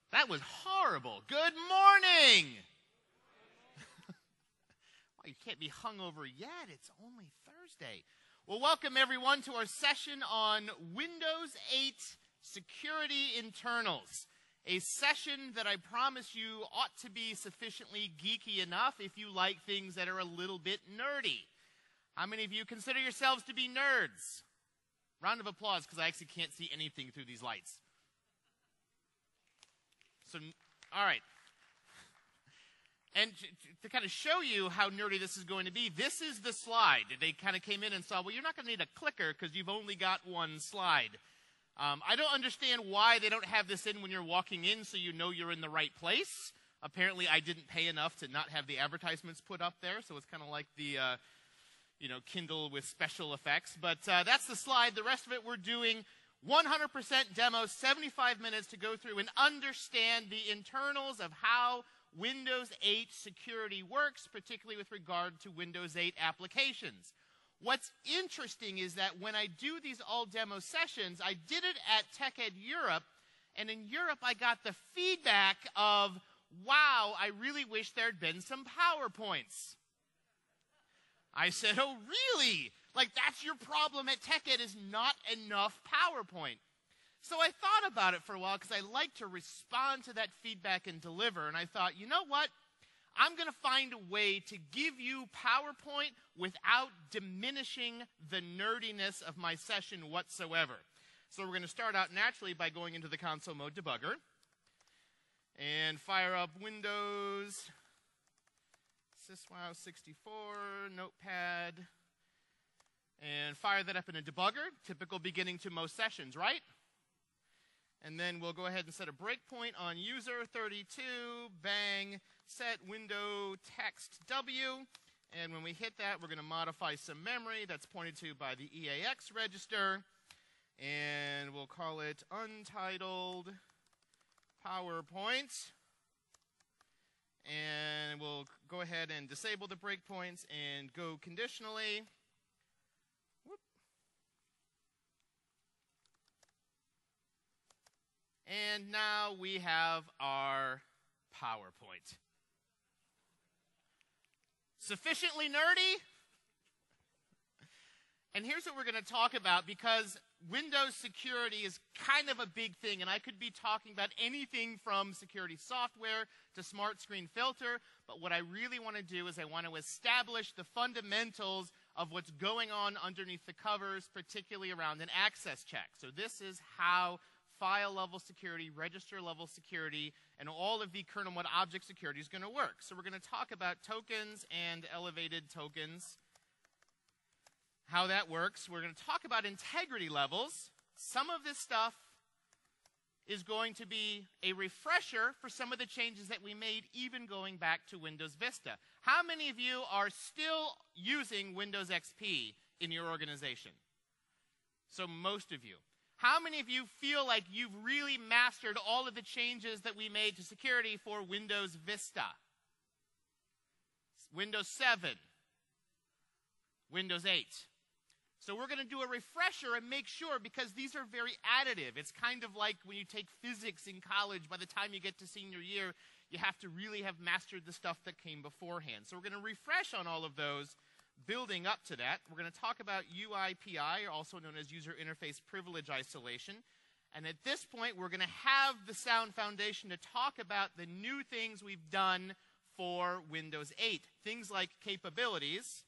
That was horrible. Good morning. Well, you can't be hungover yet. It's only Thursday. Well, welcome everyone to our session on Windows 8 Security Internals. A session that I promise you ought to be sufficiently geeky enough if you like things that are a little bit nerdy. How many of you consider yourselves to be nerds? Round of applause, because I actually can't see anything through these lights. So, all right. And to kind of show you how nerdy this is going to be, this is the slide. They kind of came in and saw, well, you're not going to need a clicker because you've only got one slide. I don't understand why they don't have this in when you're walking in so you know you're in the right place. Apparently, I didn't pay enough to not have the advertisements put up there, so it's kind of like the, Kindle with special effects. But that's the slide. The rest of it we're doing 100% demo, 75 minutes to go through and understand the internals of how Windows 8 security works, particularly with regard to Windows 8 applications. What's interesting is that when I do these all demo sessions, I did it at TechEd Europe, and in Europe I got the feedback of, wow, I really wish there'd been some PowerPoints. I said, oh, really? Like, that's your problem at TechEd is not enough PowerPoint. So I thought about it for a while because I like to respond to that feedback and deliver. And I thought, you know what? I'm going to find a way to give you PowerPoint without diminishing the nerdiness of my session whatsoever. So we're going to start out naturally by going into the console mode debugger and fire up Windows, SysWow 64, Notepad, and fire that up in a debugger, typical beginning to most sessions, right? And then we'll go ahead and set a breakpoint on user 32, bang, set window text W. And when we hit that, we're going to modify some memory that's pointed to by the EAX register. And we'll call it untitled PowerPoint. And we'll go ahead and disable the breakpoints and go conditionally. And now we have our PowerPoint. Sufficiently nerdy? And here's what we're going to talk about, because Windows security is kind of a big thing, and I could be talking about anything from security software to smart screen filter, but what I really want to do is I want to establish the fundamentals of what's going on underneath the covers, particularly around an access check. So this is how file-level security, register-level security, and all of the kernel mode object security is going to work. So we're going to talk about tokens and elevated tokens, how that works. We're going to talk about integrity levels. Some of this stuff is going to be a refresher for some of the changes that we made even going back to Windows Vista. How many of you are still using Windows XP in your organization? So most of you. How many of you feel like you've really mastered all of the changes that we made to security for Windows Vista? Windows 7, Windows 8. So we're going to do a refresher and make sure, because these are very additive. It's kind of like when you take physics in college. By the time you get to senior year, you have to really have mastered the stuff that came beforehand. So we're going to refresh on all of those. Building up to that, we're going to talk about UIPI, also known as User Interface Privilege Isolation. And at this point, we're going to have the sound foundation to talk about the new things we've done for Windows 8. Things like capabilities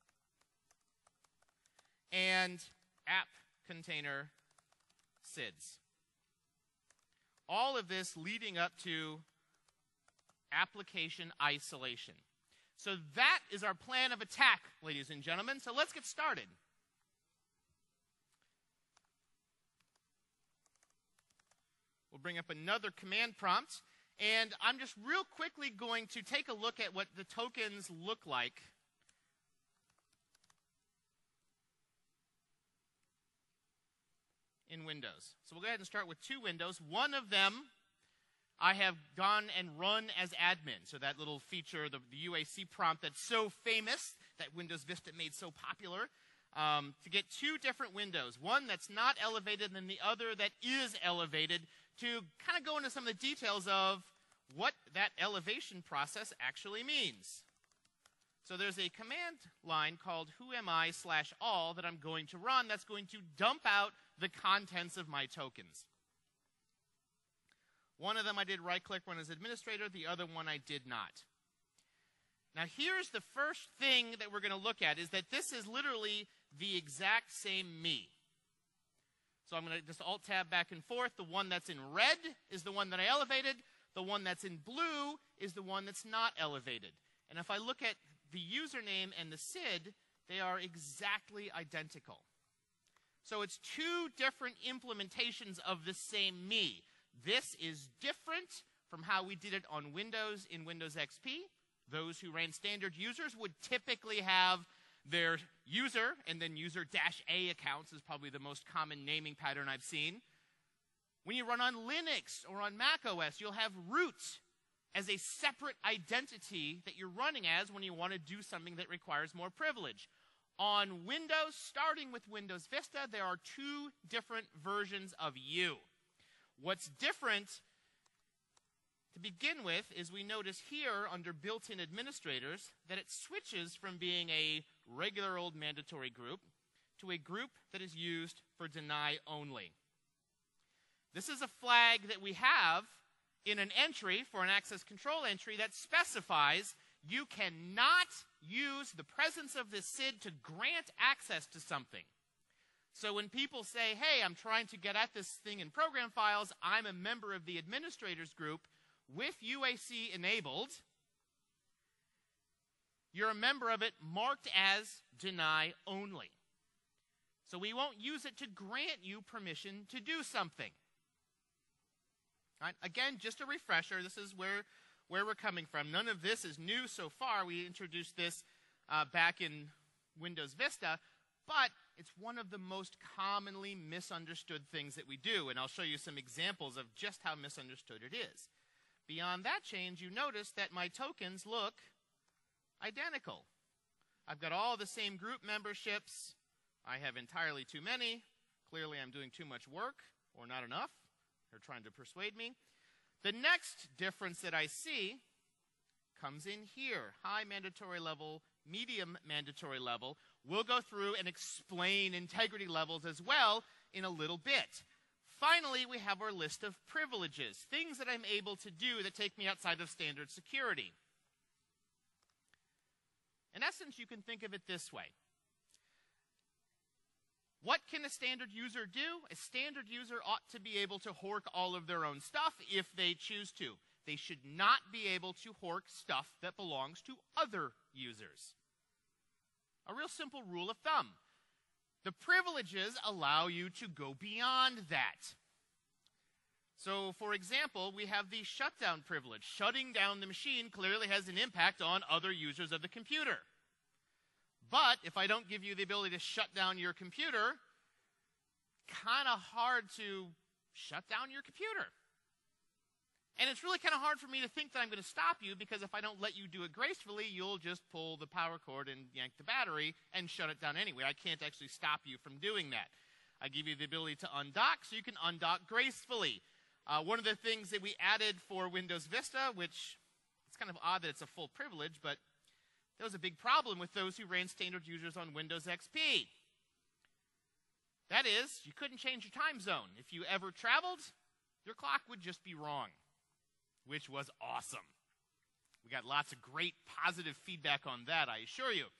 and app container SIDs. All of this leading up to application isolation. So that is our plan of attack, ladies and gentlemen. So let's get started. We'll bring up another command prompt. And I'm just real quickly going to take a look at what the tokens look like. In Windows. So we'll go ahead and start with two windows. One of them I have gone and run as admin. So that little feature, the UAC prompt that's so famous, that Windows Vista made so popular, to get two different windows. One that's not elevated and the other that is elevated to kind of go into some of the details of what that elevation process actually means. So there's a command line called whoami/all that I'm going to run that's going to dump out the contents of my tokens. One of them I did right-click run as administrator, the other one I did not. Now here's the first thing that we're going to look at, is that this is literally the exact same me. So I'm going to just Alt-Tab back and forth. The one that's in red is the one that I elevated. The one that's in blue is the one that's not elevated. And if I look at the username and the SID, they are exactly identical. So it's two different implementations of the same me. This is different from how we did it on Windows in Windows XP. Those who ran standard users would typically have their user and then user-A accounts is probably the most common naming pattern I've seen. When you run on Linux or on Mac OS, you'll have root as a separate identity that you're running as when you want to do something that requires more privilege. On Windows, starting with Windows Vista, there are two different versions of you. What's different to begin with is we notice here under built-in administrators that it switches from being a regular old mandatory group to a group that is used for deny only. This is a flag that we have in an entry for an access control entry that specifies you cannot use the presence of this SID to grant access to something. So when people say, hey, I'm trying to get at this thing in program files, I'm a member of the administrators group with UAC enabled, you're a member of it marked as deny only. So we won't use it to grant you permission to do something. Right? Again, just a refresher, this is where we're coming from. None of this is new so far. We introduced this back in Windows Vista, but it's one of the most commonly misunderstood things that we do, and I'll show you some examples of just how misunderstood it is. Beyond that change, you notice that my tokens look identical. I've got all the same group memberships. I have entirely too many. Clearly, I'm doing too much work, or not enough. They're trying to persuade me. The next difference that I see comes in here. High mandatory level, medium mandatory level. We'll go through and explain integrity levels as well in a little bit. Finally, we have our list of privileges, things that I'm able to do that take me outside of standard security. In essence, you can think of it this way. What can a standard user do? A standard user ought to be able to hork all of their own stuff if they choose to. They should not be able to hork stuff that belongs to other users. A real simple rule of thumb. The privileges allow you to go beyond that. So, for example, we have the shutdown privilege. Shutting down the machine clearly has an impact on other users of the computer. But if I don't give you the ability to shut down your computer, kind of hard to shut down your computer. And it's really kind of hard for me to think that I'm going to stop you, because if I don't let you do it gracefully, you'll just pull the power cord and yank the battery and shut it down anyway. I can't actually stop you from doing that. I give you the ability to undock, so you can undock gracefully. One of the things that we added for Windows Vista, which it's kind of odd that it's a full privilege, but there was a big problem with those who ran standard users on Windows XP. That is, you couldn't change your time zone. If you ever traveled, your clock would just be wrong, which was awesome. We got lots of great positive feedback on that, I assure you.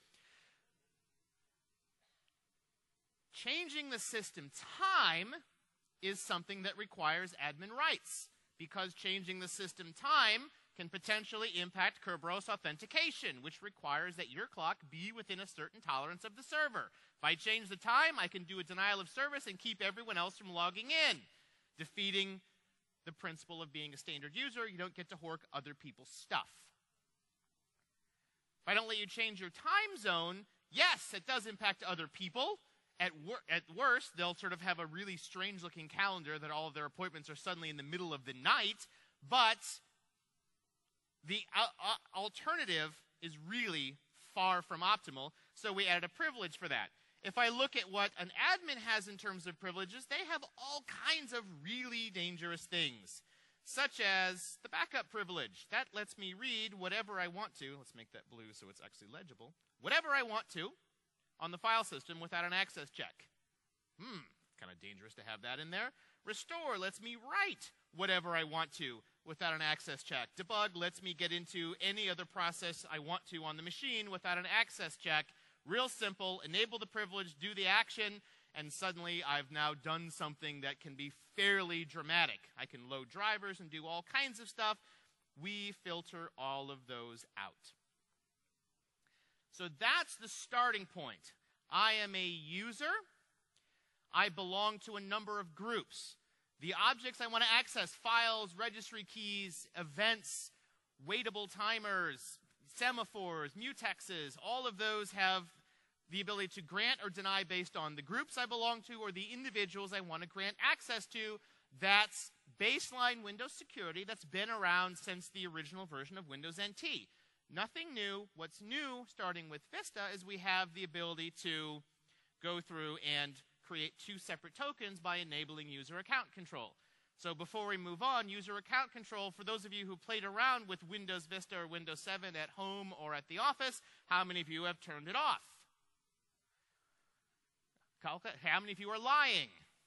Changing the system time is something that requires admin rights, because changing the system time can potentially impact Kerberos authentication, which requires that your clock be within a certain tolerance of the server. If I change the time, I can do a denial of service and keep everyone else from logging in, defeating the principle of being a standard user. You don't get to hork other people's stuff. If I don't let you change your time zone, yes, it does impact other people. At worst, they'll sort of have a really strange-looking calendar that all of their appointments are suddenly in the middle of the night, but the alternative is really far from optimal, so we added a privilege for that. If I look at what an admin has in terms of privileges, they have all kinds of really dangerous things, such as the backup privilege. That lets me read whatever I want to. Let's make that blue so it's actually legible. Whatever I want to on the file system without an access check. Kind of dangerous to have that in there. Restore lets me write whatever I want to without an access check. Debug lets me get into any other process I want to on the machine without an access check. Real simple, enable the privilege, do the action, and suddenly I've now done something that can be fairly dramatic. I can load drivers and do all kinds of stuff. We filter all of those out. So that's the starting point. I am a user. I belong to a number of groups. The objects I want to access, files, registry keys, events, waitable timers, semaphores, mutexes, all of those have the ability to grant or deny based on the groups I belong to or the individuals I want to grant access to. That's baseline Windows security that's been around since the original version of Windows NT. Nothing new. What's new, starting with Vista, is we have the ability to go through and create two separate tokens by enabling user account control. So before we move on, user account control, for those of you who played around with Windows Vista or Windows 7 at home or at the office, how many of you have turned it off? How many of you are lying?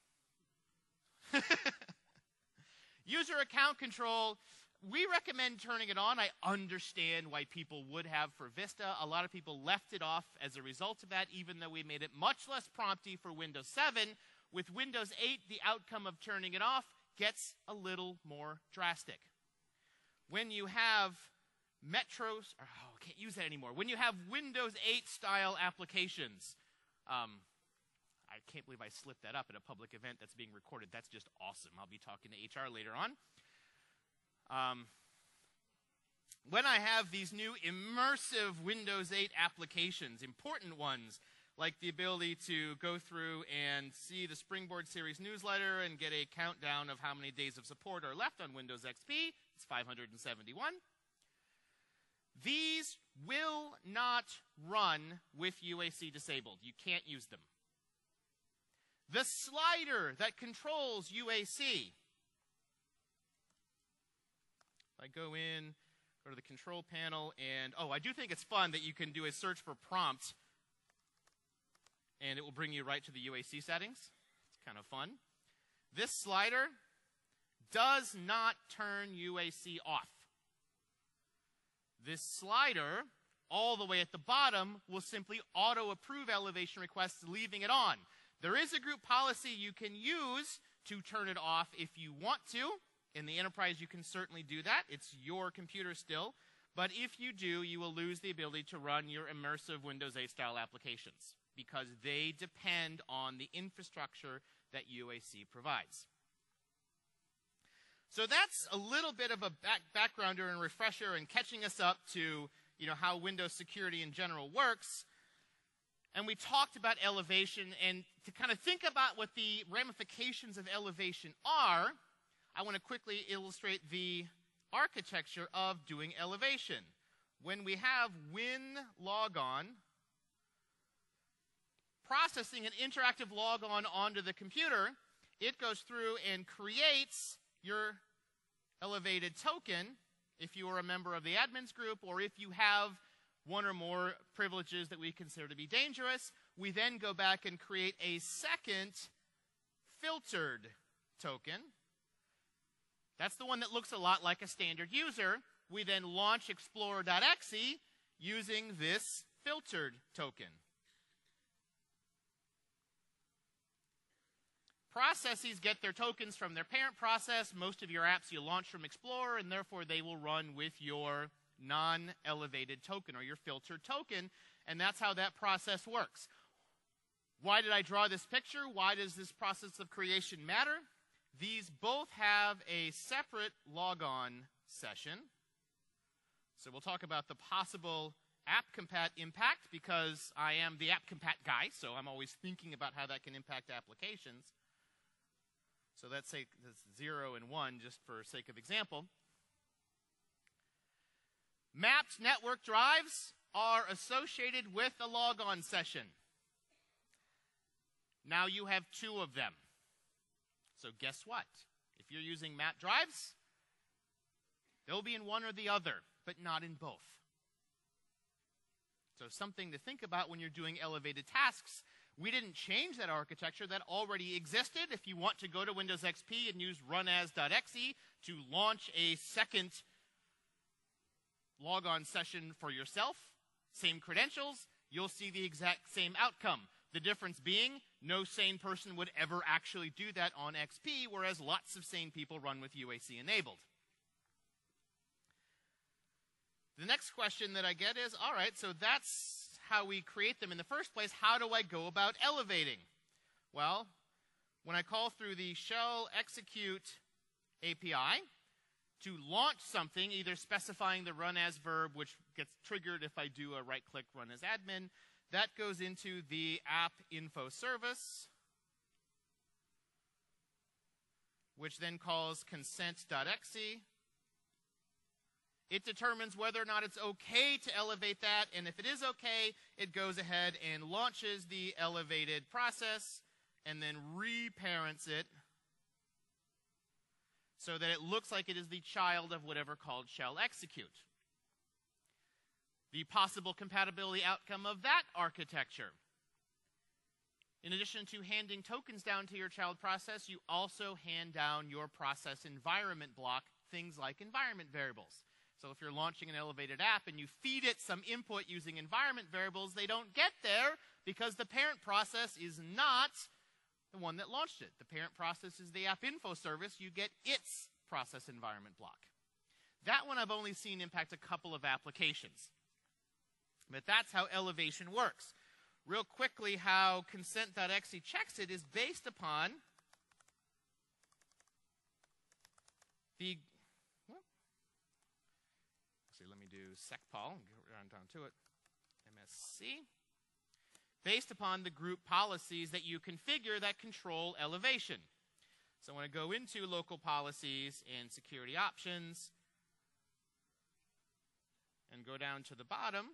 User account control, we recommend turning it on. I understand why people would have for Vista. A lot of people left it off as a result of that, even though we made it much less prompty for Windows 7. With Windows 8, the outcome of turning it off gets a little more drastic. When you have Metros, I can't use that anymore. When you have Windows 8 style applications, I can't believe I slipped that up at a public event that's being recorded. That's just awesome. I'll be talking to HR later on. When I have these new immersive Windows 8 applications, important ones, like the ability to go through and see the Springboard Series newsletter and get a countdown of how many days of support are left on Windows XP, it's 571. These will not run with UAC disabled. You can't use them. The slider that controls UAC. I go in, go to the control panel, and I do think it's fun that you can do a search for prompt, and it will bring you right to the UAC settings. It's kind of fun. This slider does not turn UAC off. This slider, all the way at the bottom, will simply auto-approve elevation requests, leaving it on. There is a group policy you can use to turn it off if you want to. In the enterprise, you can certainly do that. It's your computer still. But if you do, you will lose the ability to run your immersive Windows 8 style applications because they depend on the infrastructure that UAC provides. So that's a little bit of a backgrounder and refresher and catching us up to how Windows security in general works. And we talked about elevation, and to kind of think about what the ramifications of elevation are, I want to quickly illustrate the architecture of doing elevation. When we have WinLogon processing an interactive logon onto the computer, it goes through and creates your elevated token if you are a member of the admins group or if you have one or more privileges that we consider to be dangerous. We then go back and create a second filtered token. That's the one that looks a lot like a standard user. We then launch Explorer.exe using this filtered token. Processes get their tokens from their parent process. Most of your apps you launch from Explorer, and therefore they will run with your non-elevated token or your filtered token, and that's how that process works. Why did I draw this picture? Why does this process of creation matter? These both have a separate logon session. So we'll talk about the possible AppCompat impact because I am the AppCompat guy, so I'm always thinking about how that can impact applications. So let's say that's 0 and 1 just for sake of example. Mapped network drives are associated with a logon session. Now you have two of them. So guess what? If you're using Mat drives, they'll be in one or the other, but not in both. So something to think about when you're doing elevated tasks. We didn't change that architecture. That already existed. If you want to go to Windows XP and use runas.exe to launch a second logon session for yourself, same credentials, you'll see the exact same outcome. The difference being, no sane person would ever actually do that on XP, whereas lots of sane people run with UAC enabled. The next question that I get is, all right, so that's how we create them in the first place. How do I go about elevating? Well, when I call through the shell execute API to launch something, either specifying the run as verb, which gets triggered if I do a right-click run as admin, that goes into the app info service, which then calls consent.exe. It determines whether or not it's okay to elevate that, and if it is okay, it goes ahead and launches the elevated process and then reparents it so that it looks like it is the child of whatever called shell execute. The possible compatibility outcome of that architecture. In addition to handing tokens down to your child process, you also hand down your process environment block, things like environment variables. So if you're launching an elevated app and you feed it some input using environment variables, they don't get there because the parent process is not the one that launched it. The parent process is the app info service. You get its process environment block. That one I've only seen impact a couple of applications. But that's how elevation works. Real quickly, how consent.exe checks it is based upon the let me do secpol and get down to it. MSC. Based upon the group policies that you configure that control elevation. So when I go into local policies and security options and go down to the bottom,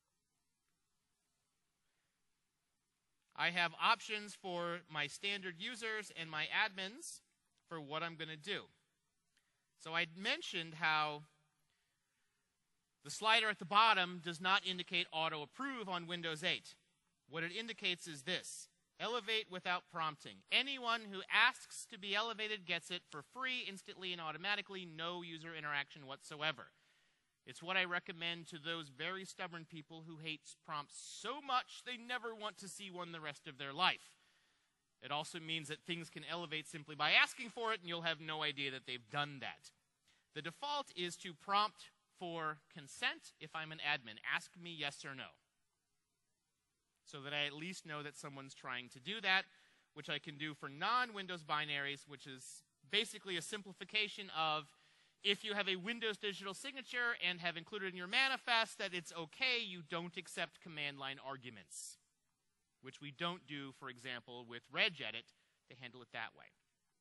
I have options for my standard users and my admins for what I'm going to do. So I mentioned how the slider at the bottom does not indicate auto approve on Windows 8. What it indicates is this: elevate without prompting. Anyone who asks to be elevated gets it for free, instantly and automatically, no user interaction whatsoever. It's what I recommend to those very stubborn people who hate prompts so much they never want to see one the rest of their life. It also means that things can elevate simply by asking for it, and you'll have no idea that they've done that. The default is to prompt for consent if I'm an admin. Ask me yes or no, so that I at least know that someone's trying to do that, which I can do for non-Windows binaries, which is basically a simplification of if you have a Windows digital signature and have included in your manifest that it's okay, you don't accept command line arguments, which we don't do, for example, with regedit to handle it that way.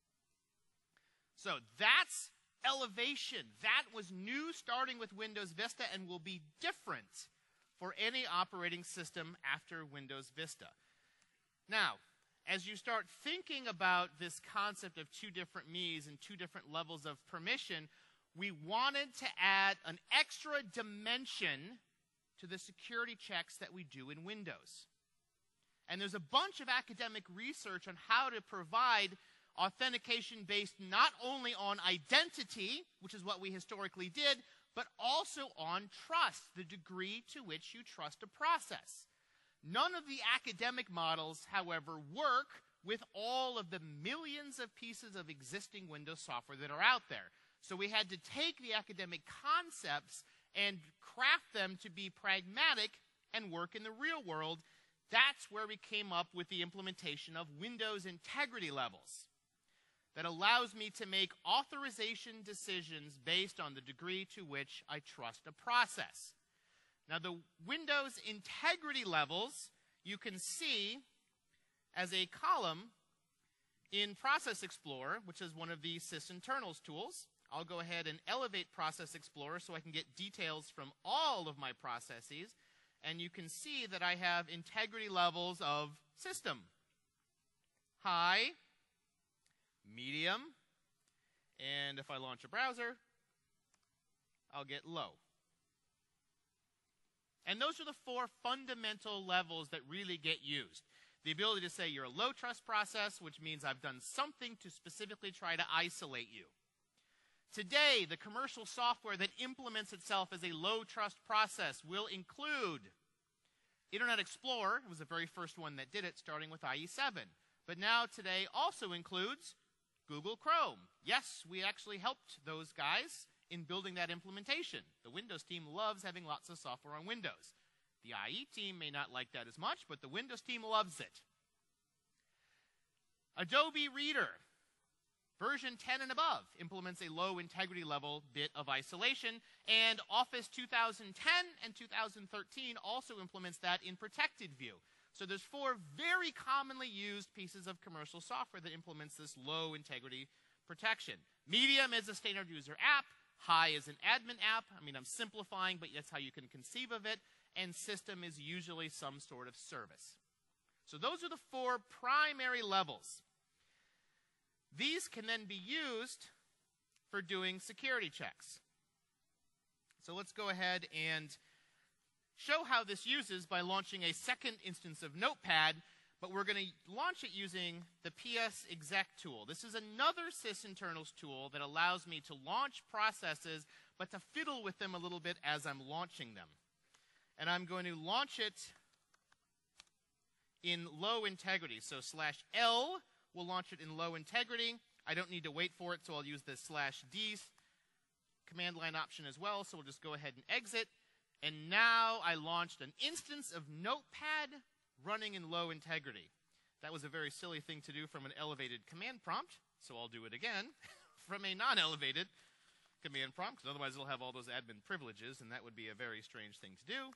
So that's elevation. That was new starting with Windows Vista and will be different for any operating system after Windows Vista. Now, as you start thinking about this concept of two different me's and two different levels of permission, we wanted to add an extra dimension to the security checks that we do in Windows. And there's a bunch of academic research on how to provide authentication based not only on identity, which is what we historically did, but also on trust, the degree to which you trust a process. None of the academic models, however, work with all of the millions of pieces of existing Windows software that are out there. So we had to take the academic concepts and craft them to be pragmatic and work in the real world. That's where we came up with the implementation of Windows integrity levels that allows me to make authorization decisions based on the degree to which I trust a process. Now, the Windows integrity levels you can see as a column in Process Explorer, which is one of the sysinternals tools. I'll go ahead and elevate Process Explorer so I can get details from all of my processes. And you can see that I have integrity levels of system. high, medium, and if I launch a browser, I'll get low. And those are the four fundamental levels that really get used. The ability to say you're a low trust process, which means I've done something to specifically try to isolate you. Today, the commercial software that implements itself as a low trust process will include Internet Explorer. It was the very first one that did it, starting with IE7. But now today also includes Google Chrome. Yes, we actually helped those guys in building that implementation. The Windows team loves having lots of software on Windows. The IE team may not like that as much, but the Windows team loves it. Adobe Reader, version 10 and above, implements a low integrity level bit of isolation, and Office 2010 and 2013 also implements that in protected view. So there's four very commonly used pieces of commercial software that implements this low integrity protection. Medium is a standard user app. High is an admin app. I mean, I'm simplifying, but that's how you can conceive of it. And system is usually some sort of service. So those are the four primary levels. These can then be used for doing security checks. So let's go ahead and show how this uses by launching a second instance of Notepad, but we're going to launch it using the PS exec tool. This is another sysinternals tool that allows me to launch processes, but to fiddle with them a little bit as I'm launching them. And I'm going to launch it in low integrity. So /L will launch it in low integrity. I don't need to wait for it, so I'll use the /D command line option as well. So we'll just go ahead and exit. And now I launched an instance of Notepad running in low integrity. That was a very silly thing to do from an elevated command prompt, so I'll do it again from a non-elevated command prompt, because otherwise it'll have all those admin privileges, and that would be a very strange thing to do.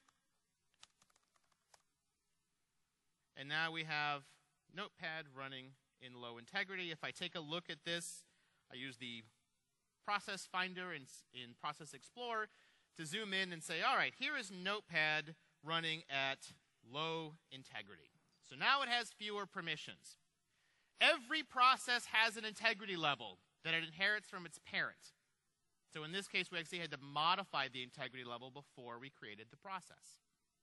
And now we have Notepad running in low integrity. If I take a look at this, I use the Process Finder in Process Explorer to zoom in and say, all right, here is Notepad running at low integrity. So now it has fewer permissions. Every process has an integrity level that it inherits from its parent. So in this case, we actually had to modify the integrity level before we created the process.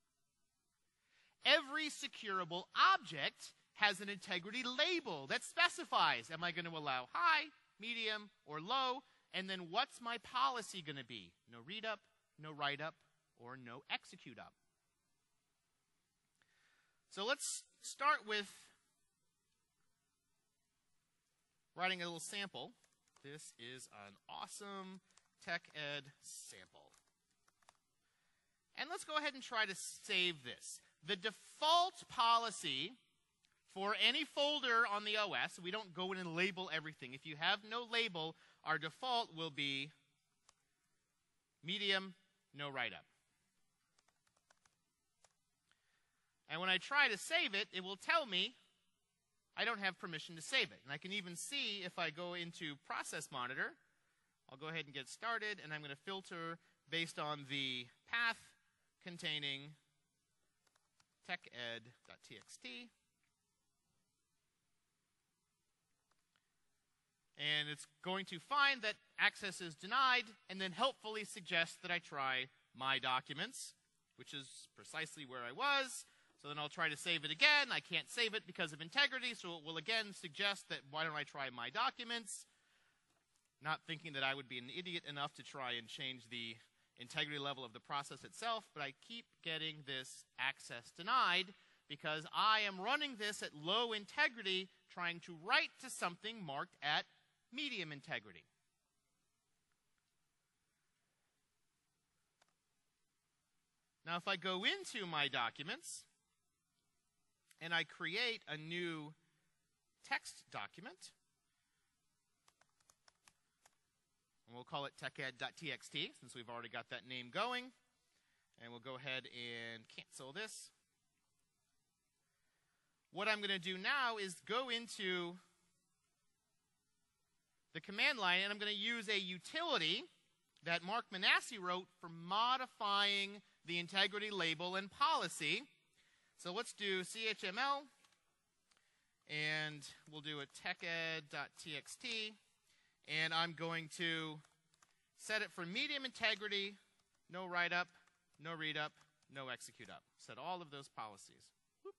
Every securable object has an integrity label that specifies, am I going to allow high, medium, or low? And then what's my policy going to be? No read up, no write up, or no execute up. So let's start with writing a little sample. This is an awesome TechEd sample. And let's go ahead and try to save this. The default policy for any folder on the OS, we don't go in and label everything. If you have no label, our default will be medium, no write-up. And when I try to save it, it will tell me I don't have permission to save it. And I can even see if I go into Process Monitor, I'll go ahead and get started, and I'm going to filter based on the path containing teched.txt. And it's going to find that access is denied and then helpfully suggest that I try My Documents, which is precisely where I was. So then I'll try to save it again. I can't save it because of integrity, so it will again suggest that why don't I try My Documents, not thinking that I would be an idiot enough to try and change the integrity level of the process itself, but I keep getting this access denied because I am running this at low integrity, trying to write to something marked at medium integrity. Now if I go into My Documents and I create a new text document, and we'll call it teched.txt since we've already got that name going, and we'll go ahead and cancel this. What I'm going to do now is go into the command line, and I'm going to use a utility that Mark Manassi wrote for modifying the integrity label and policy. So let's do chml And we'll do a teched.txt, and I'm going to set it for medium integrity, no write-up, no read-up, no execute-up. Set all of those policies. Whoop.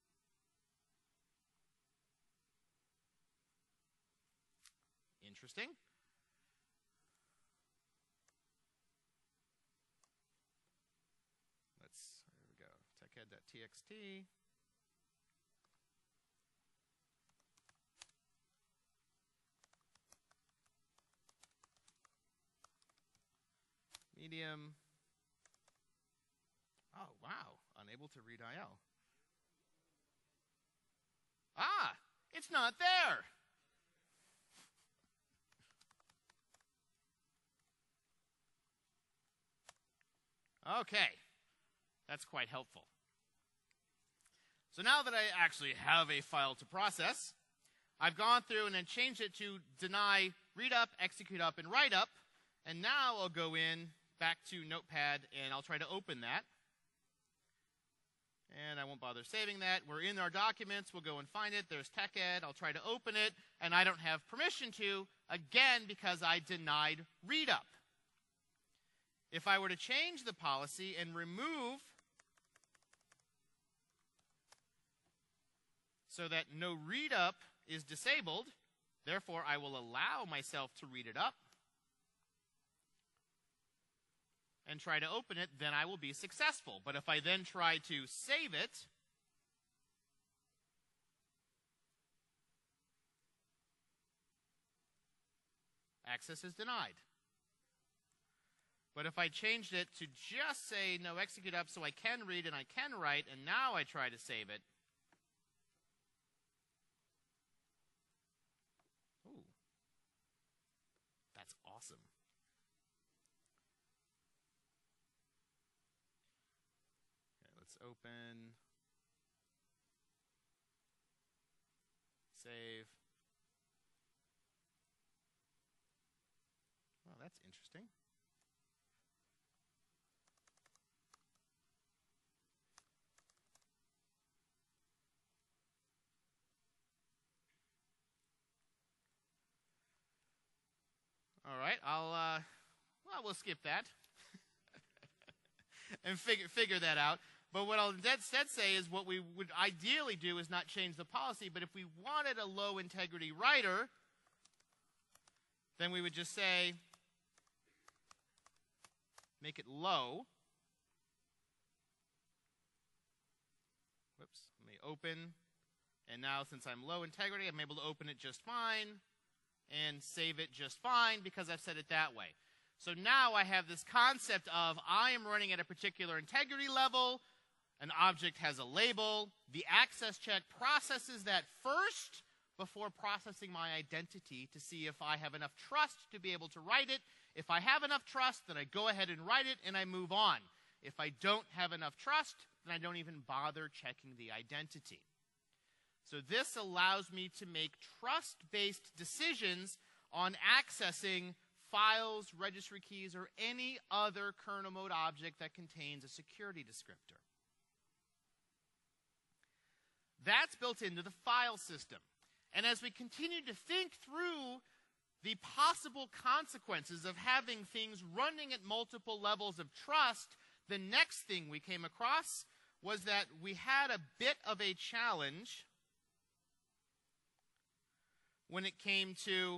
Interesting. There we go, teched.txt. Medium. Oh, wow. Unable to read IL. Ah, it's not there. Okay. That's quite helpful. So now that I actually have a file to process, I've gone through and then changed it to deny read up, execute up, and write up. And now I'll go in back to Notepad, and I'll try to open that. And I won't bother saving that. We're in our documents. We'll go and find it. There's TechEd. I'll try to open it, and I don't have permission to, again, because I denied read up. If I were to change the policy and remove so that no read up is disabled, therefore I will allow myself to read it up, and try to open it, then I will be successful. But if I then try to save it, access is denied. But if I changed it to just say no execute up so I can read and I can write, and now I try to save it, ooh, that's awesome. Open, save. Well, that's interesting. All right, we'll skip that and figure that out. But what I'll instead say is what we would ideally do is not change the policy, but if we wanted a low integrity writer, then we would just say, make it low. Whoops, let me open. And now since I'm low integrity, I'm able to open it just fine and save it just fine because I've set it that way. So now I have this concept of I am running at a particular integrity level. An object has a label. The access check processes that first before processing my identity to see if I have enough trust to be able to write it. If I have enough trust, then I go ahead and write it and I move on. If I don't have enough trust, then I don't even bother checking the identity. So this allows me to make trust-based decisions on accessing files, registry keys, or any other kernel mode object that contains a security descriptor. That's built into the file system. And as we continue to think through the possible consequences of having things running at multiple levels of trust, the next thing we came across was that we had a bit of a challenge when it came to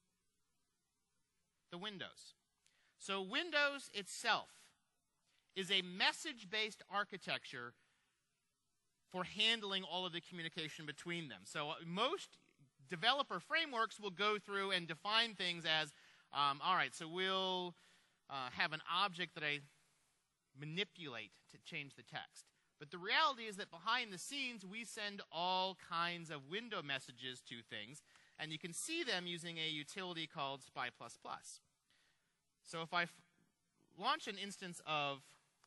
the Windows. So Windows itself is a message-based architecture for handling all of the communication between them. So most developer frameworks will go through and define things as, all right, so we'll have an object that I manipulate to change the text. But the reality is that behind the scenes, we send all kinds of window messages to things, and you can see them using a utility called SPY++. So if I launch an instance of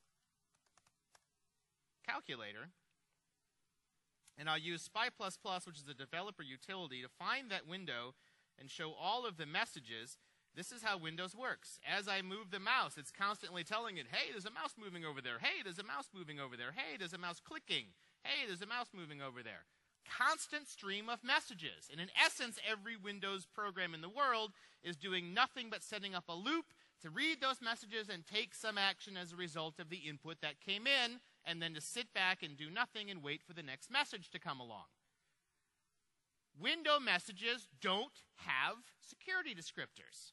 Calculator, and I'll use SPY++, which is a developer utility, to find that window and show all of the messages, this is how Windows works. As I move the mouse, it's constantly telling it, hey, there's a mouse moving over there. Hey, there's a mouse moving over there. Hey, there's a mouse clicking. Hey, there's a mouse moving over there. constant stream of messages. And in essence, every Windows program in the world is doing nothing but setting up a loop to read those messages and take some action as a result of the input that came in, and then to sit back and do nothing and wait for the next message to come along. Window messages don't have security descriptors.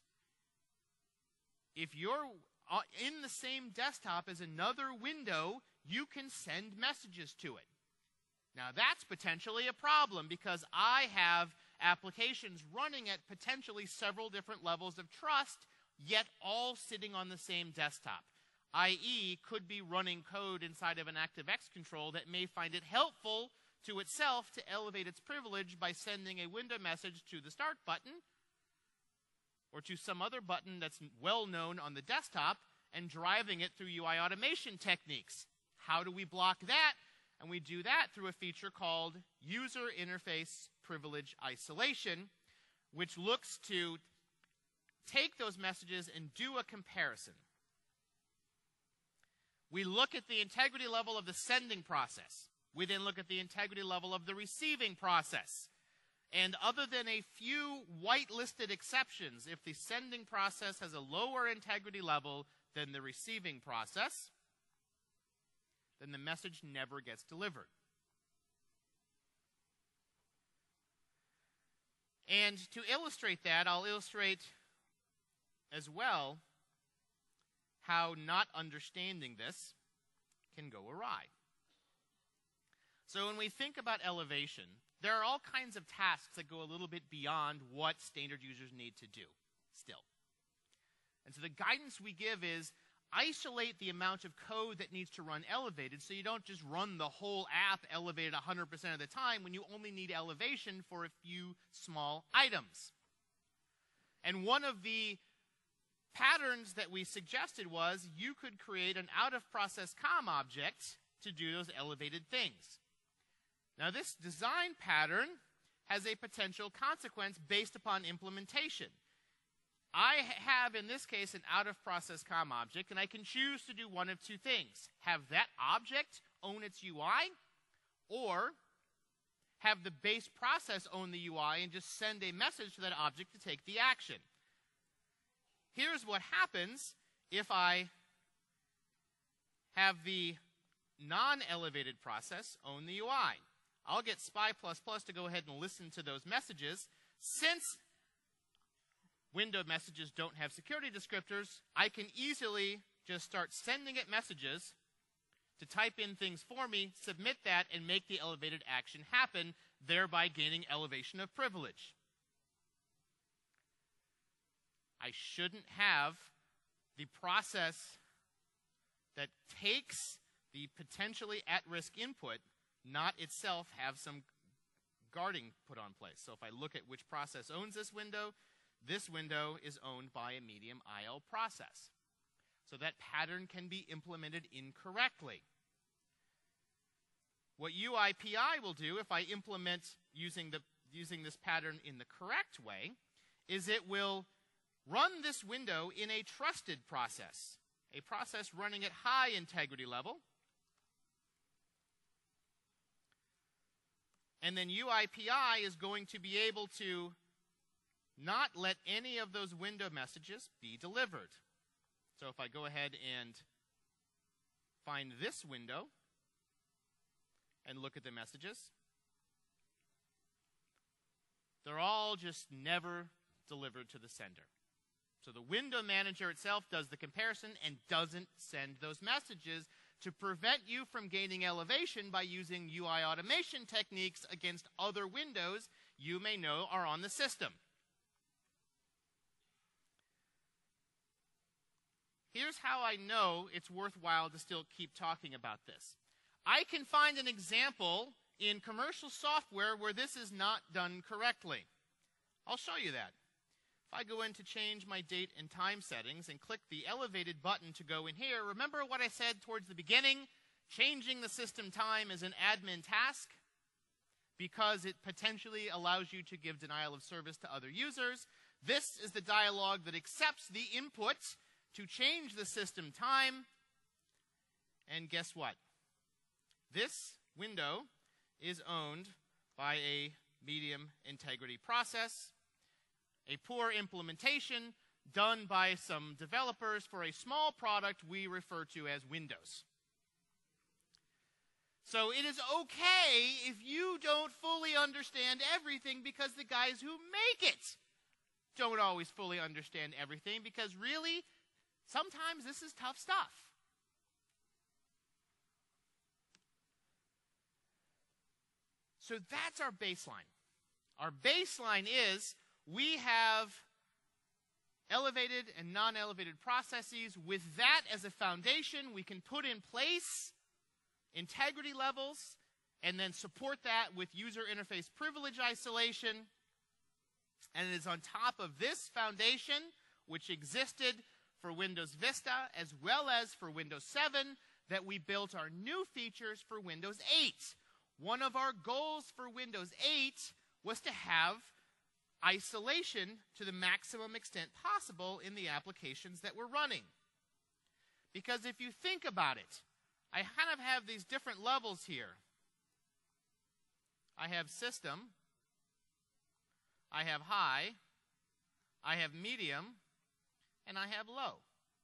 If you're in the same desktop as another window, you can send messages to it. Now that's potentially a problem because I have applications running at potentially several different levels of trust, yet all sitting on the same desktop. i.e., could be running code inside of an ActiveX control that may find it helpful to itself to elevate its privilege by sending a window message to the Start button or to some other button that's well known on the desktop and driving it through UI automation techniques. How do we block that? And we do that through a feature called User Interface Privilege Isolation, which looks to take those messages and do a comparison. We look at the integrity level of the sending process. We then look at the integrity level of the receiving process. And other than a few whitelisted exceptions, if the sending process has a lower integrity level than the receiving process, then the message never gets delivered. And to illustrate that, I'll illustrate as well how not understanding this can go awry. So when we think about elevation, there are all kinds of tasks that go a little bit beyond what standard users need to do still. And so the guidance we give is isolate the amount of code that needs to run elevated so you don't just run the whole app elevated 100% of the time when you only need elevation for a few small items. And one of the patterns that we suggested was you could create an out-of-process COM object to do those elevated things. Now this design pattern has a potential consequence based upon implementation. I have, in this case, an out-of-process COM object, and I can choose to do one of two things. Have that object own its UI, or have the base process own the UI and just send a message to that object to take the action. Here's what happens if I have the non-elevated process own the UI. I'll get SPY++ to go ahead and listen to those messages. Since window messages don't have security descriptors, I can easily just start sending it messages to type in things for me, submit that, and make the elevated action happen, thereby gaining elevation of privilege. I shouldn't have the process that takes the potentially at-risk input not itself have some guarding put on place. So if I look at which process owns this window is owned by a medium IL process. So that pattern can be implemented incorrectly. What UIPI will do if I implement using this pattern in the correct way is it will run this window in a trusted process, a process running at high integrity level. And then UIPI is going to be able to not let any of those window messages be delivered. So if I go ahead and find this window and look at the messages, they're all just never delivered to the sender. So the window manager itself does the comparison and doesn't send those messages to prevent you from gaining elevation by using UI automation techniques against other windows you may know are on the system. Here's how I know it's worthwhile to still keep talking about this. I can find an example in commercial software where this is not done correctly. I'll show you that. If I go in to change my date and time settings and click the elevated button to go in here, remember what I said towards the beginning? Changing the system time is an admin task because it potentially allows you to give denial of service to other users. This is the dialog that accepts the input to change the system time. And guess what? This window is owned by a medium integrity process, a poor implementation done by some developers for a small product we refer to as Windows. So it is okay if you don't fully understand everything, because the guys who make it don't always fully understand everything, because really, sometimes this is tough stuff. So that's our baseline. Our baseline is we have elevated and non-elevated processes. With that as a foundation, we can put in place integrity levels and then support that with user interface privilege isolation. And it is on top of this foundation, which existed for Windows Vista as well as for Windows 7, that we built our new features for Windows 8. One of our goals for Windows 8 was to have isolation to the maximum extent possible in the applications that we're running. Because if you think about it, I kind of have these different levels here. I have system, I have high, I have medium, and I have low.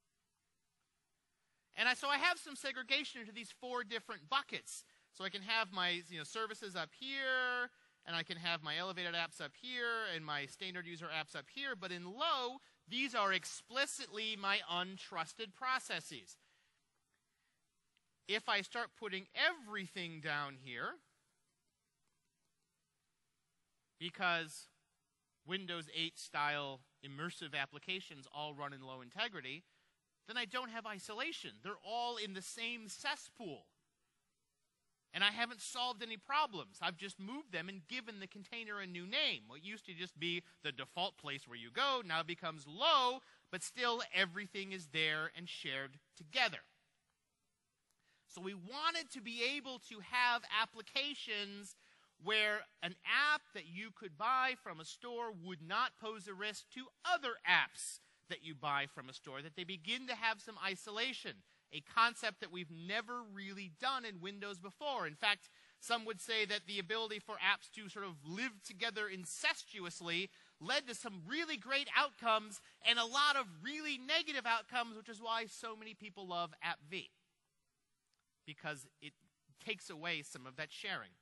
And so I have some segregation into these 4 different buckets. So I can have my services up here, and I can have my elevated apps up here, and my standard user apps up here. But in low, these are explicitly my untrusted processes. If I start putting everything down here, because Windows 8 style immersive applications all run in low integrity, then I don't have isolation. They're all in the same cesspool. And I haven't solved any problems. I've just moved them and given the container a new name. What used to just be the default place where you go now becomes low, but still everything is there and shared together. So we wanted to be able to have applications where an app that you could buy from a store would not pose a risk to other apps that you buy from a store, that they begin to have some isolation, a concept that we've never really done in Windows before. In fact, some would say that the ability for apps to sort of live together incestuously led to some really great outcomes and a lot of really negative outcomes, which is why so many people love AppV, because it takes away some of that sharing.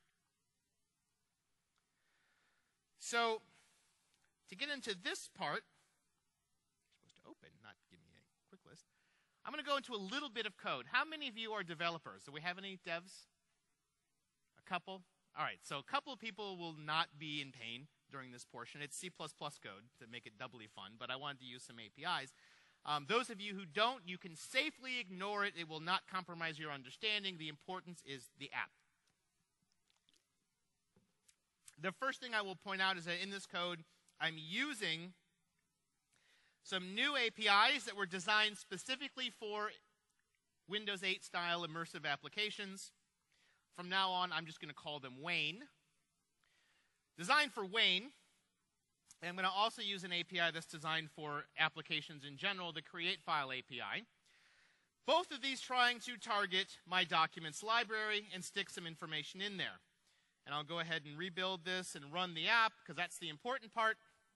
So, to get into this part, you're supposed to open, not give me a quick list. I'm going to go into a little bit of code. How many of you are developers? Do we have any devs? A couple? All right, so a couple of people will not be in pain during this portion. It's C++ code to make it doubly fun, but I wanted to use some APIs. Those of you who don't, you can safely ignore it. It will not compromise your understanding. The importance is the app. The first thing I will point out is that in this code, I'm using some new APIs that were designed specifically for Windows 8 style immersive applications. From now on, I'm just going to call them Wayne. Designed for Wayne. And I'm going to also use an API that's designed for applications in general, the CreateFile API. Both of these trying to target my documents library and stick some information in there. And I'll go ahead and rebuild this and run the app, because that's the important part.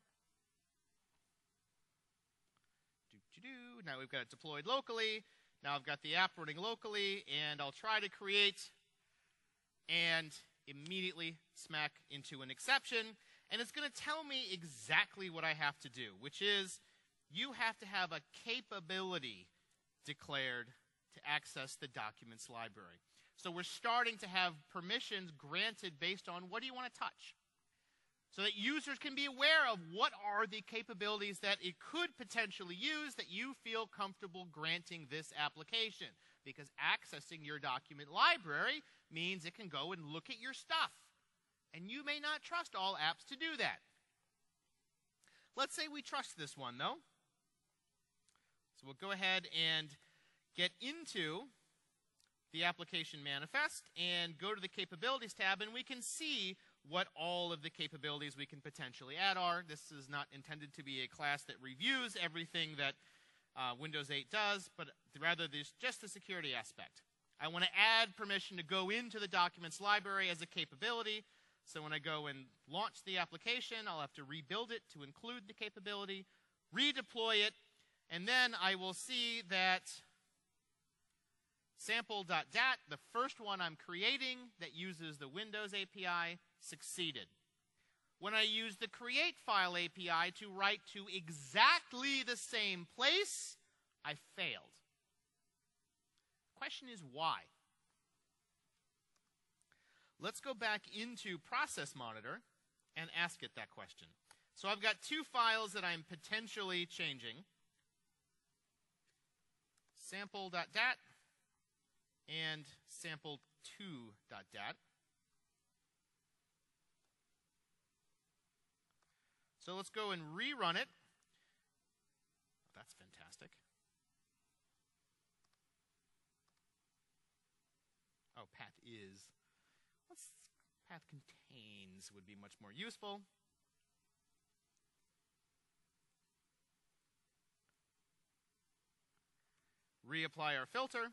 Now we've got it deployed locally. Now I've got the app running locally, and I'll try to create and immediately smack into an exception. And it's going to tell me exactly what I have to do, which is you have to have a capability declared to access the documents library. So we're starting to have permissions granted based on what do you want to touch, so that users can be aware of what are the capabilities that it could potentially use that you feel comfortable granting this application. Because accessing your document library means it can go and look at your stuff. And you may not trust all apps to do that. Let's say we trust this one, though. So we'll go ahead and get into the application manifest and go to the capabilities tab, and we can see what all of the capabilities we can potentially add are. This is not intended to be a class that reviews everything that Windows 8 does, but rather there's just the security aspect. I want to add permission to go into the documents library as a capability. So when I go and launch the application, I'll have to rebuild it to include the capability, redeploy it, and then I will see that sample.dat, the first one I'm creating that uses the Windows API, succeeded. When I use the create file API to write to exactly the same place, I failed. Question is why? Let's go back into Process Monitor and ask it that question. So I've got two files that I'm potentially changing. Sample.dat and sample2.dat. So let's go and rerun it. That's fantastic. Oh, path is. What's path contains would be much more useful. Reapply our filter.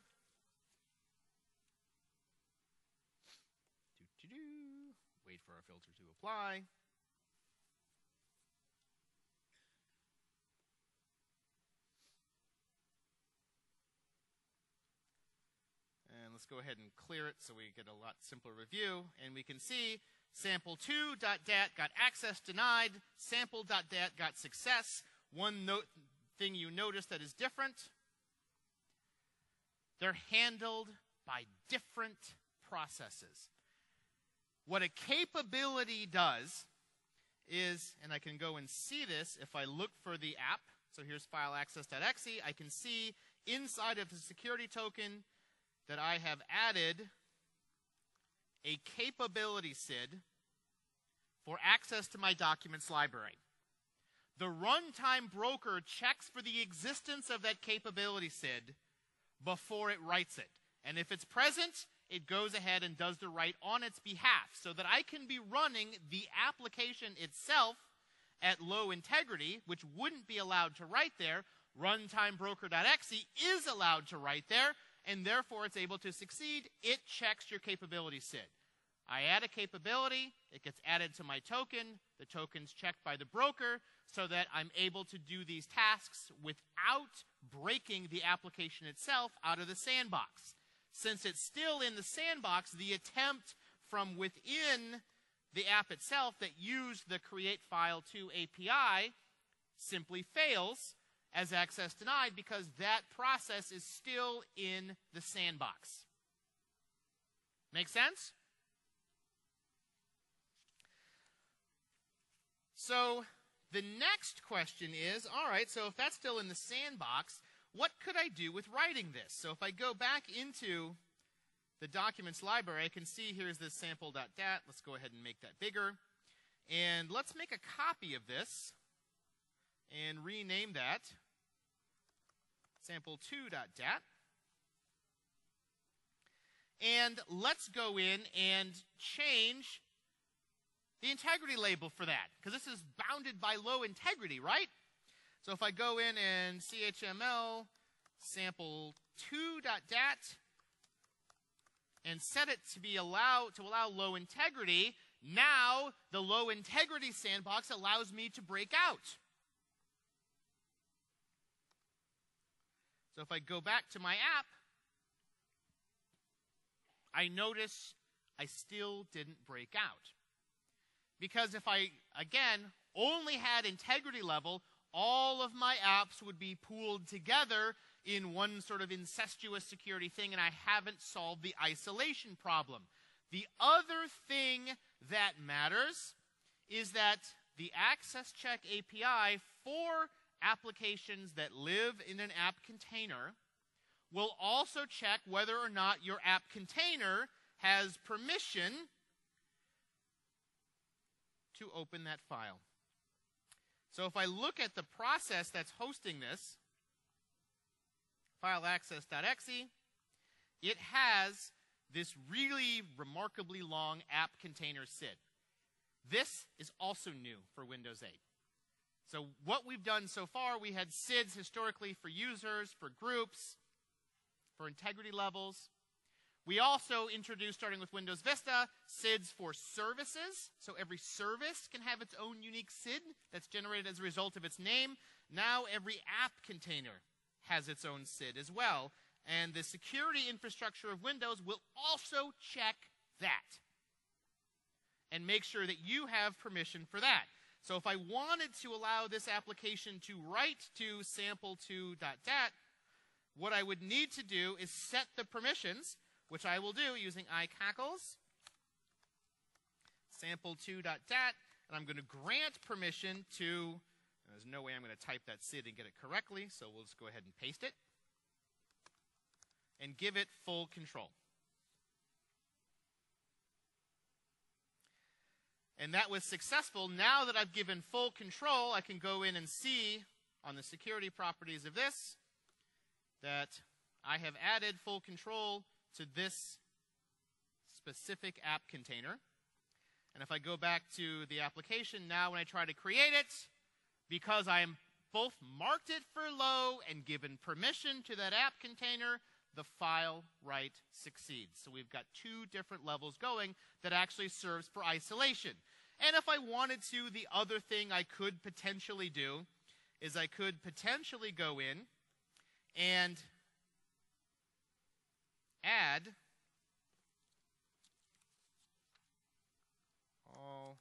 Wait for our filter to apply. And let's go ahead and clear it so we get a lot simpler review. And we can see sample2.dat got access denied, sample.dat got success. One thing you notice that is different, they're handled by different processes. What a capability does is, and I can go and see this if I look for the app. So here's file access.exe. I can see inside of the security token that I have added a capability SID for access to my documents library. The runtime broker checks for the existence of that capability SID before it writes it. And if it's present, it goes ahead and does the write on its behalf so that I can be running the application itself at low integrity, which wouldn't be allowed to write there. Runtime broker.exe is allowed to write there, and therefore it's able to succeed. It checks your capability SID. I add a capability, it gets added to my token, the token's checked by the broker so that I'm able to do these tasks without breaking the application itself out of the sandbox. Since it's still in the sandbox, the attempt from within the app itself that used the create file to API simply fails as access denied because that process is still in the sandbox. Make sense? So the next question is, all right, so if that's still in the sandbox, what could I do with writing this? So if I go back into the documents library, I can see here's this sample.dat. Let's go ahead and make that bigger. And let's make a copy of this and rename that sample2.dat. And let's go in and change the integrity label for that, because this is bounded by low integrity, right? So if I go in and CHML sample2.dat and set it to allow low integrity, now the low integrity sandbox allows me to break out. So if I go back to my app, I notice I still didn't break out. Because if I, again, only had integrity level, all of my apps would be pooled together in one sort of incestuous security thing, and I haven't solved the isolation problem. The other thing that matters is that the Access Check API for applications that live in an app container will also check whether or not your app container has permission to open that file. So if I look at the process that's hosting this, fileaccess.exe, it has this really remarkably long app container SID. This is also new for Windows 8. So what we've done so far, we had SIDs historically for users, for groups, for integrity levels. We also introduced, starting with Windows Vista, SIDs for services. So every service can have its own unique SID that's generated as a result of its name. Now every app container has its own SID as well. And the security infrastructure of Windows will also check that and make sure that you have permission for that. So if I wanted to allow this application to write to sample2.dat, what I would need to do is set the permissions, which I will do using iCackles, sample2.dat, and I'm going to grant permission to, there's no way I'm going to type that SID and get it correctly, so we'll just go ahead and paste it, and give it full control. And that was successful. Now that I've given full control, I can go in and see on the security properties of this that I have added full control to this specific app container. And if I go back to the application, now when I try to create it, because I am both marked it for low and given permission to that app container, the file write succeeds. So we've got two different levels going that actually serves for isolation. And if I wanted to, the other thing I could potentially do is I could potentially go in and add all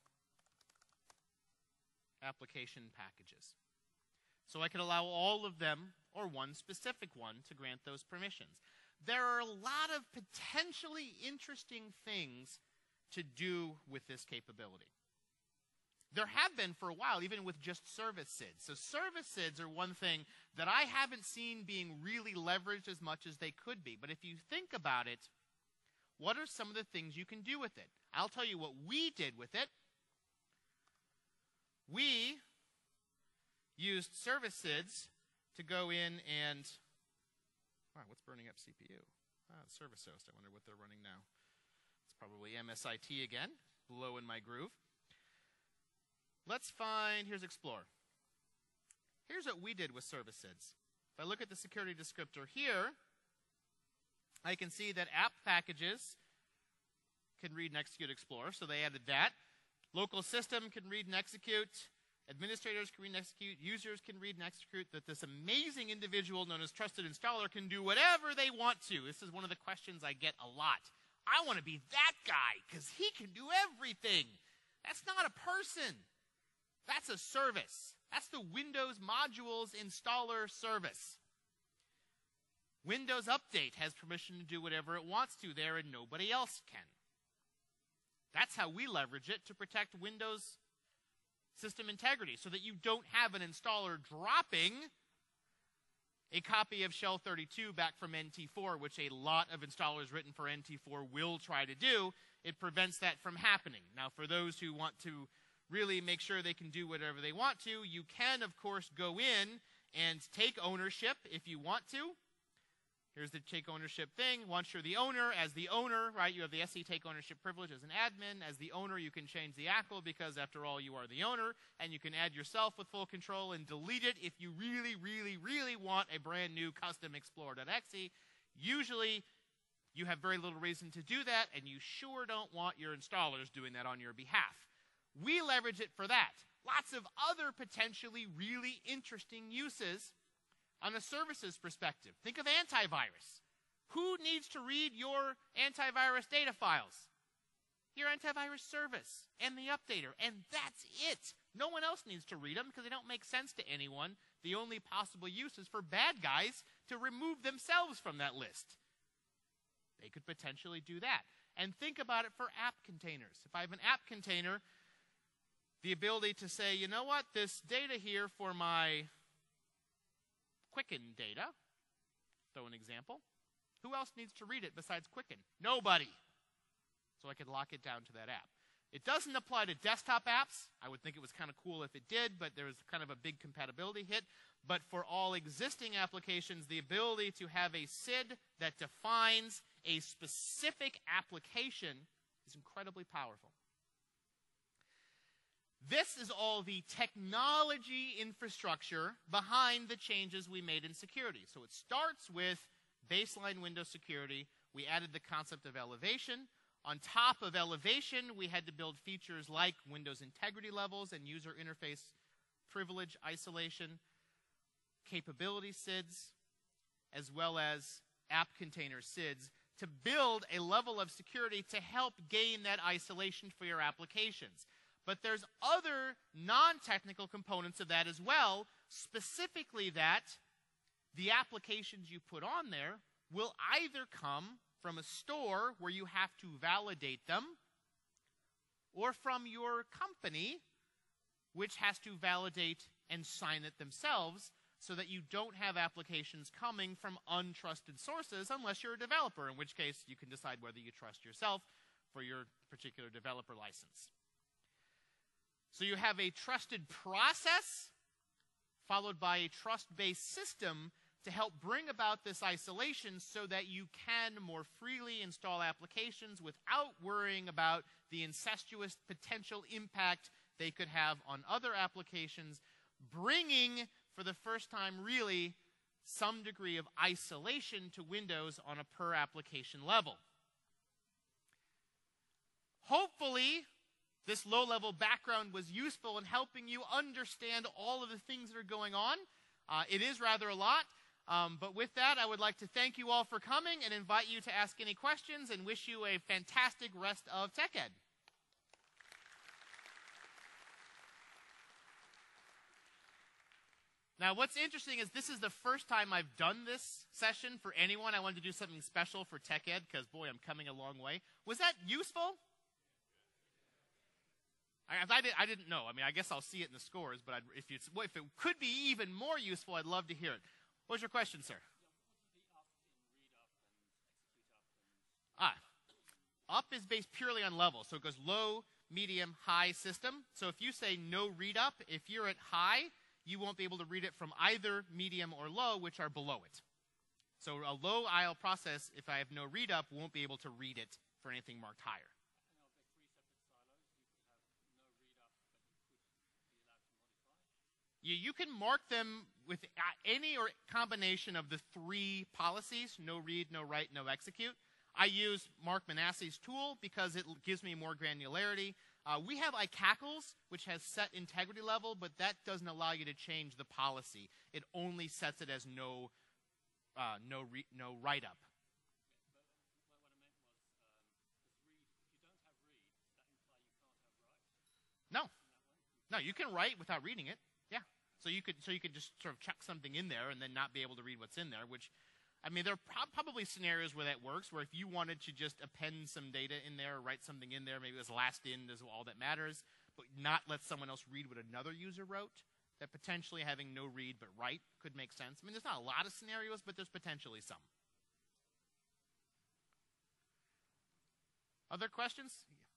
application packages. So I could allow all of them or one specific one to grant those permissions. There are a lot of potentially interesting things to do with this capability. There have been for a while, even with just service SIDs. So service SIDs are one thing that I haven't seen being really leveraged as much as they could be. But if you think about it, what are some of the things you can do with it? I'll tell you what we did with it. We used service SIDs to go in and, wow, what's burning up CPU? The service host. I wonder what they're running now. It's probably MSIT again, low in my groove. Let's find, here's Explorer. Here's what we did with service SIDs. If I look at the security descriptor here, I can see that app packages can read and execute Explorer, so they added that. Local system can read and execute. Administrators can read and execute. Users can read and execute. That this amazing individual known as Trusted Installer can do whatever they want to. This is one of the questions I get a lot. I want to be that guy because he can do everything. That's not a person. That's a service. That's the Windows Modules Installer service. Windows Update has permission to do whatever it wants to there, and nobody else can. That's how we leverage it to protect Windows system integrity, so that you don't have an installer dropping a copy of Shell 32 back from NT4, which a lot of installers written for NT4 will try to do. It prevents that from happening. Now, for those who want to really make sure they can do whatever they want to, you can, of course, go in and take ownership if you want to. Here's the take ownership thing. Once you're the owner, as the owner, right, you have the SE take ownership privilege as an admin. As the owner, you can change the ACL because, after all, you are the owner. And you can add yourself with full control and delete it if you really, really, really want a brand new custom Explorer.exe. Usually, you have very little reason to do that, and you sure don't want your installers doing that on your behalf. We leverage it for that. Lots of other potentially really interesting uses on a services perspective. Think of antivirus. Who needs to read your antivirus data files? Your antivirus service and the updater, and that's it. No one else needs to read them because they don't make sense to anyone. The only possible use is for bad guys to remove themselves from that list. They could potentially do that. And think about it for app containers. If I have an app container, the ability to say, you know what, this data here for my Quicken data, throw an example. Who else needs to read it besides Quicken? Nobody. So I could lock it down to that app. It doesn't apply to desktop apps. I would think it was kind of cool if it did, but there was kind of a big compatibility hit. But for all existing applications, the ability to have a SID that defines a specific application is incredibly powerful. This is all the technology infrastructure behind the changes we made in security. So it starts with baseline Windows security, We added the concept of elevation. On top of elevation, we had to build features like Windows integrity levels and user interface privilege isolation, capability SIDs, as well as app container SIDs to build a level of security to help gain that isolation for your applications. But there's other non-technical components of that as well, specifically that the applications you put on there will either come from a store where you have to validate them, or from your company, which has to validate and sign it themselves, so that you don't have applications coming from untrusted sources unless you're a developer, in which case you can decide whether you trust yourself for your particular developer license. So you have a trusted process followed by a trust-based system to help bring about this isolation so that you can more freely install applications without worrying about the incestuous potential impact they could have on other applications, bringing, for the first time really, some degree of isolation to Windows on a per application level. Hopefully, this low-level background was useful in helping you understand all of the things that are going on. It is rather a lot. But with that, I would like to thank you all for coming and invite you to ask any questions and wish you a fantastic rest of TechEd. Now, what's interesting is this is the first time I've done this session for anyone. I wanted to do something special for TechEd because, boy, I'm coming a long way. Was that useful? I didn't know. I mean, I guess I'll see it in the scores, but if it could be even more useful, I'd love to hear it. What's your question, sir? Up is based purely on level. So it goes low, medium, high system. So if you say no read up, if you're at high, you won't be able to read it from either medium or low, which are below it. So a low IL process, if I have no read up, won't be able to read it for anything marked higher. You can mark them with any or combination of the three policies: no read, no write, no execute. I use Mark Manasseh's tool because it gives me more granularity. We have iCackles, which has set integrity level, but that doesn't allow you to change the policy. It only sets it as no write-up. No, you can write without reading it. Yeah. So you could just sort of chuck something in there and then not be able to read what's in there, which, I mean, there are probably scenarios where that works, where if you wanted to just append some data in there or write something in there, maybe it was last in is all that matters, but not let someone else read what another user wrote, that potentially having no read but write could make sense. I mean, there's not a lot of scenarios, but there's potentially some. Other questions?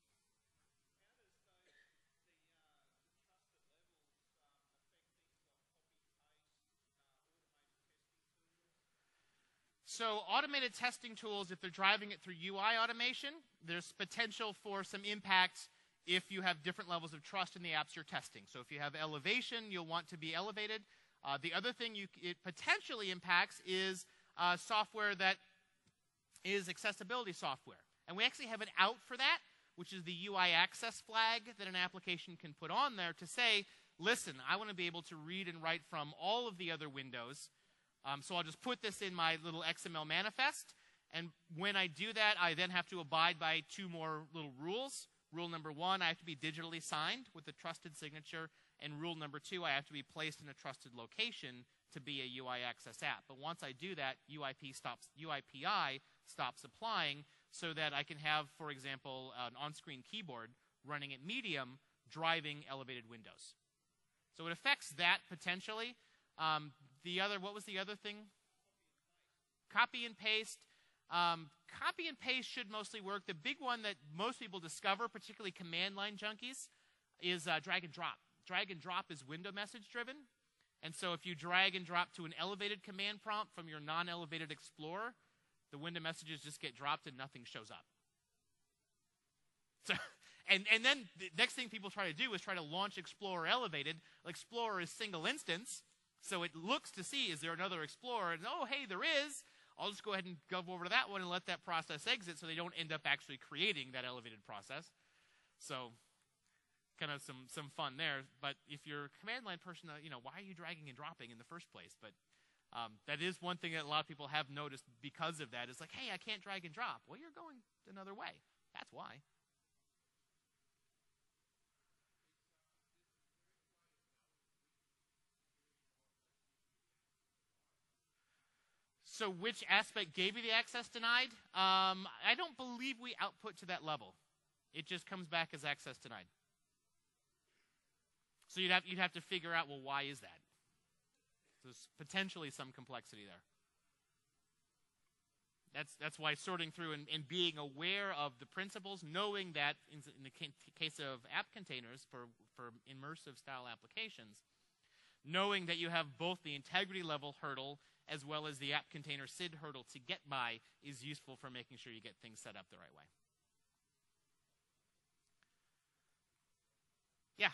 So automated testing tools, if they're driving it through UI automation, there's potential for some impact if you have different levels of trust in the apps you're testing. So if you have elevation, you'll want to be elevated. The other thing it potentially impacts is software that is accessibility software. And we actually have an out for that, which is the UI access flag that an application can put on there to say, listen, I want to be able to read and write from all of the other windows. So I'll just put this in my little XML manifest, and when I do that, I then have to abide by two more little rules. Rule number 1, I have to be digitally signed with a trusted signature, and rule number 2, I have to be placed in a trusted location to be a UI access app. But once I do that, UIPI stops applying so that I can have, for example, an on-screen keyboard running at medium driving elevated windows. So it affects that potentially. What was the other thing? Copy and paste. Copy and paste should mostly work. The big one that most people discover, particularly command line junkies, is drag and drop. Drag and drop is window message driven. And so if you drag and drop to an elevated command prompt from your non-elevated Explorer, the window messages just get dropped and nothing shows up. So, and then the next thing people try to do is try to launch Explorer elevated. Explorer is single instance. So it looks to see, is there another Explorer? And, oh, hey, there is. I'll just go ahead and go over to that one and let that process exit so they don't end up actually creating that elevated process. So kind of some fun there. But if you're a command line person, why are you dragging and dropping in the first place? But that is one thing that a lot of people have noticed because of that. It's like, hey, I can't drag and drop. Well, you're going another way. That's why. So which aspect gave you the access denied? I don't believe we output to that level. It just comes back as access denied. So you'd have to figure out, well, why is that? There's potentially some complexity there. That's why sorting through and being aware of the principles, knowing that in the case of app containers for immersive style applications, knowing that you have both the integrity level hurdle as well as the app container SID hurdle to get by is useful for making sure you get things set up the right way. Yeah.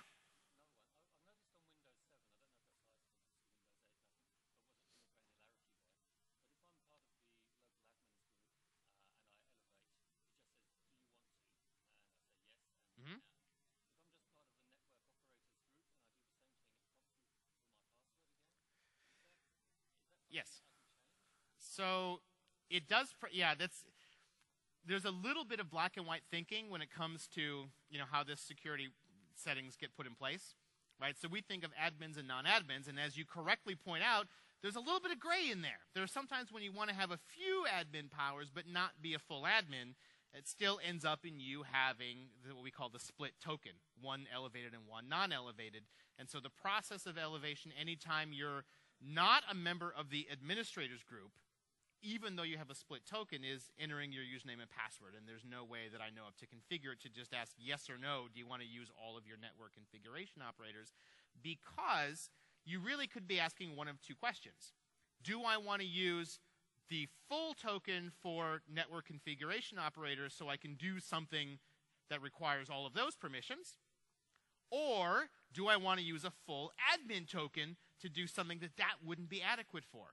Yes. So it does. There's a little bit of black and white thinking when it comes to how this security settings get put in place, right? So we think of admins and non-admins, and as you correctly point out, there's a little bit of gray in there. There are sometimes when you want to have a few admin powers but not be a full admin, it still ends up in you having what we call the split token, one elevated and one non-elevated. And so the process of elevation, anytime you're not a member of the administrators group, even though you have a split token, is entering your username and password. And there's no way that I know of to configure it to just ask yes or no, do you want to use all of your network configuration operators? Because you really could be asking one of two questions. Do I want to use the full token for network configuration operators so I can do something that requires all of those permissions? Or do I want to use a full admin token to do something that wouldn't be adequate for?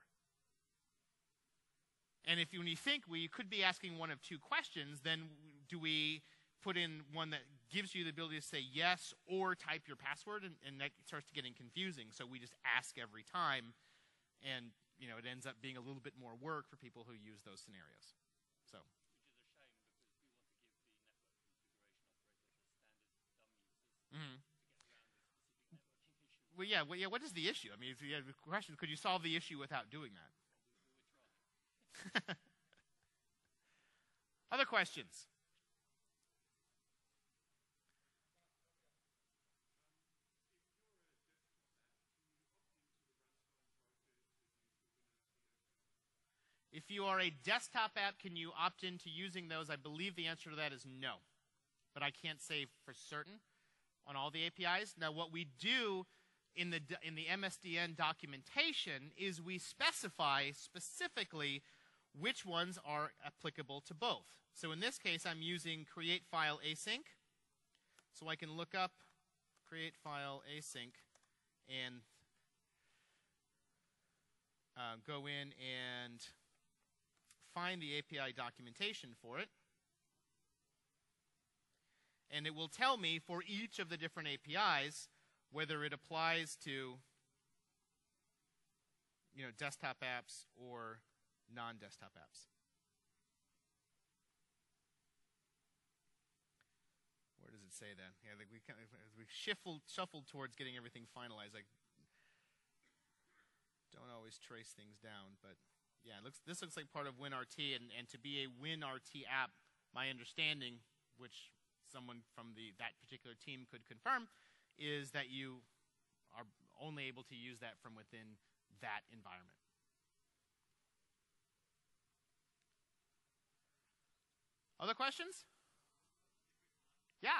And when you think you could be asking one of two questions, then do we put in one that gives you the ability to say yes or type your password? And that starts getting confusing. So we just ask every time, and it ends up being a little bit more work for people who use those scenarios. So. Mm-hmm. Well, yeah. What is the issue? I mean, if you have a question, could you solve the issue without doing that? Other questions? If you are a desktop app, can you opt into using those? I believe the answer to that is no. But I can't say for certain on all the APIs. Now, what we do in the MSDN documentation is we specify specifically which ones are applicable to both. So in this case, I'm using create file async. So I can look up create file async and go in and find the API documentation for it. And it will tell me for each of the different APIs whether it applies to desktop apps or non-desktop apps. Where does it say that? Yeah, we shuffled towards getting everything finalized. I don't always trace things down, but yeah, this looks like part of WinRT, and to be a WinRT app, my understanding, which someone from that particular team could confirm, is that you are only able to use that from within that environment. Other questions? Yeah.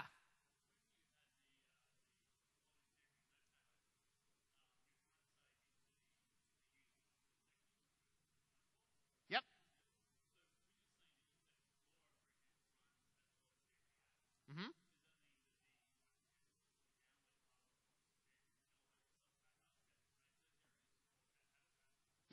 Yep. Mm-hmm.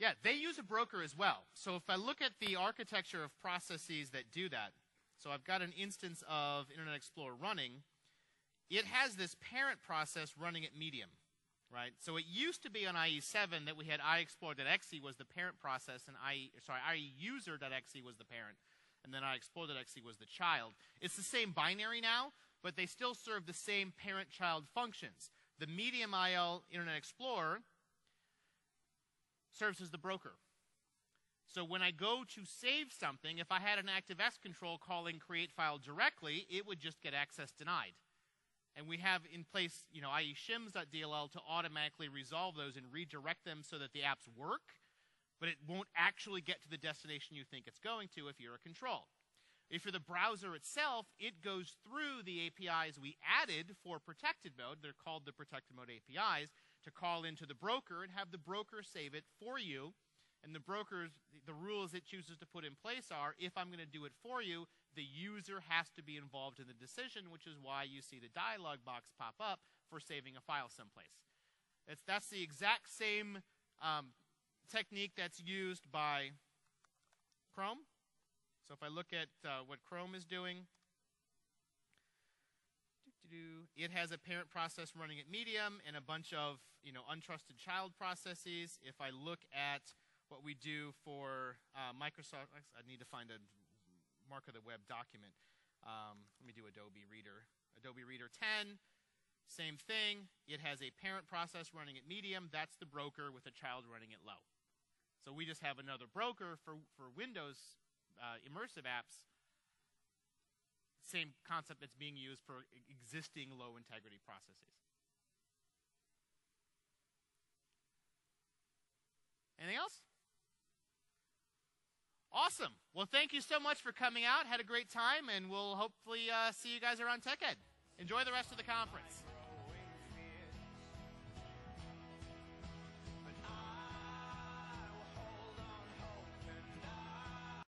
Yeah, they use a broker as well. So if I look at the architecture of processes that do that, so I've got an instance of Internet Explorer running. It has this parent process running at medium, right? So it used to be on IE7 that we had iExplore.exe was the parent process and IEuser.exe was the parent, and then iExplore.exe was the child. It's the same binary now, but they still serve the same parent-child functions. The medium IL Internet Explorer serves as the broker. So when I go to save something, if I had an ActiveX control calling create file directly, it would just get access denied. And we have in place, IE shims.dll to automatically resolve those and redirect them so that the apps work, but it won't actually get to the destination you think it's going to if you're a control. If you're the browser itself, it goes through the APIs we added for protected mode. They're called the protected mode APIs to call into the broker and have the broker save it for you. And the rules it chooses to put in place are, if I'm going to do it for you, the user has to be involved in the decision, which is why you see the dialog box pop up for saving a file someplace. That's the exact same technique that's used by Chrome. So if I look at what Chrome is doing, it has a parent process running at medium and a bunch of untrusted child processes. If I look at what we do for Microsoft, I need to find a Mark of the Web document. Let me do Adobe Reader. Adobe Reader 10, same thing. It has a parent process running at medium. That's the broker with a child running at low. So we just have another broker for Windows immersive apps. Same concept that's being used for existing low integrity processes. Anything else? Awesome. Well, thank you so much for coming out. Had a great time, and we'll hopefully see you guys around TechEd. Enjoy the rest of the conference.